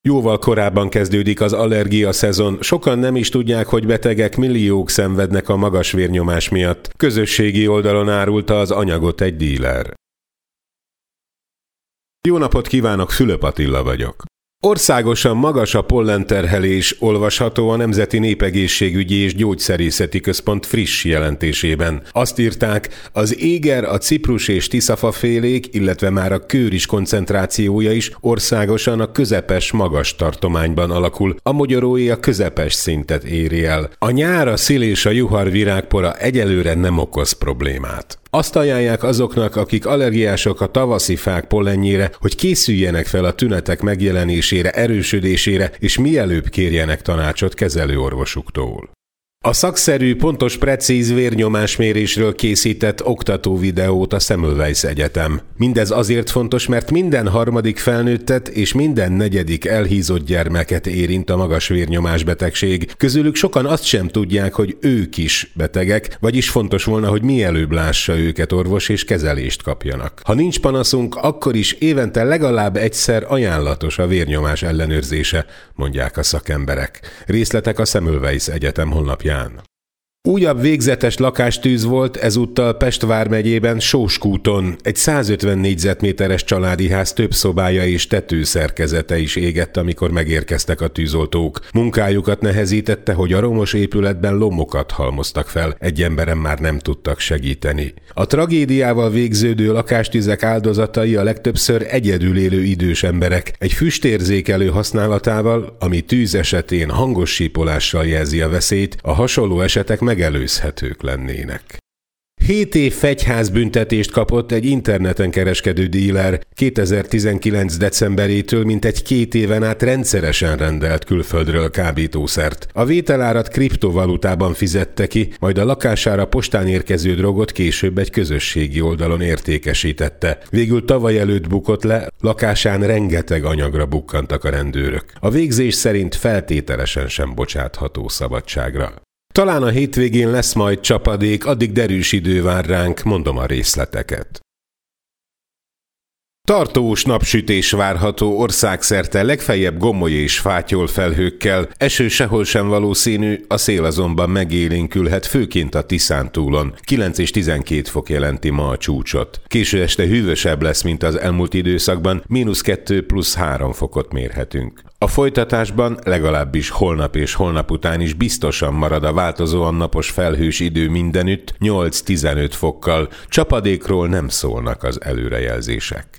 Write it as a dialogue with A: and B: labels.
A: Jóval korábban kezdődik az allergia szezon, sokan nem is tudják, hogy betegek milliók szenvednek a magas vérnyomás miatt. Közösségi oldalon árulta az anyagot egy díler. Jó napot kívánok, Fülöp Attila vagyok. Országosan magas a pollenterhelés, olvasható a Nemzeti Népegészségügyi és Gyógyszerészeti Központ friss jelentésében. Azt írták, az éger, a ciprus és tiszafafélék, illetve már a kőris koncentrációja is országosan a közepes magas tartományban alakul, a mogyorói a közepes szintet éri el. A nyár, a szil és a juhar virágpora egyelőre nem okoz problémát. Azt ajánlják azoknak, akik allergiások a tavaszi fák pollenjére, hogy készüljenek fel a tünetek megjelenésére, erősödésére, és mielőbb kérjenek tanácsot kezelőorvosuktól. A szakszerű, pontos, precíz vérnyomásmérésről készített oktató videót a Semmelweis Egyetem. Mindez azért fontos, mert minden harmadik felnőttet és minden negyedik elhízott gyermeket érint a magas vérnyomás betegség. Közülük sokan azt sem tudják, hogy ők is betegek, vagyis fontos volna, hogy mielőbb lássa őket orvos és kezelést kapjanak. Ha nincs panaszunk, akkor is évente legalább egyszer ajánlatos a vérnyomás ellenőrzése, mondják a szakemberek. Részletek a Semmelweis Egyetem honlapján. Újabb végzetes lakástűz volt ezúttal Pest vármegyében Sóskúton. Egy 150 négyzetméteres családi ház több szobája és tetőszerkezete is égett, amikor megérkeztek a tűzoltók. Munkájukat nehezítette, hogy a romos épületben lomokat halmoztak fel, egy emberen már nem tudtak segíteni. A tragédiával végződő lakástüzek áldozatai a legtöbbször egyedül élő idős emberek, egy füstérzékelő használatával, ami tűz esetén hangos sípolással jelzi a veszélyt, a hasonló esetek megelőzhetők lennének. 7 év fegyházbüntetést kapott egy interneten kereskedő díler 2019. decemberétől mintegy 2 éven át rendszeresen rendelt külföldről kábítószert. A vételárat kriptovalutában fizette ki, majd a lakására postán érkező drogot később egy közösségi oldalon értékesítette. Végül tavaly előtt bukott le, lakásán rengeteg anyagra bukkantak a rendőrök. A végzés szerint feltételesen sem bocsátható szabadságra. Talán a hétvégén lesz majd csapadék, addig derűs idő vár ránk, mondom a részleteket. Tartós napsütés várható országszerte, legfeljebb gomoly és fátyol felhőkkel, eső sehol sem valószínű, a szél azonban megélénkülhet, főként a Tiszántúlon. 9 és 12 fok jelenti ma a csúcsot. Késő este hűvösebb lesz, mint az elmúlt időszakban, -2 +3 fokot mérhetünk. A folytatásban legalábbis holnap és holnap után is biztosan marad a változóan napos felhős idő mindenütt, 8-15 fokkal. Csapadékról nem szólnak az előrejelzések.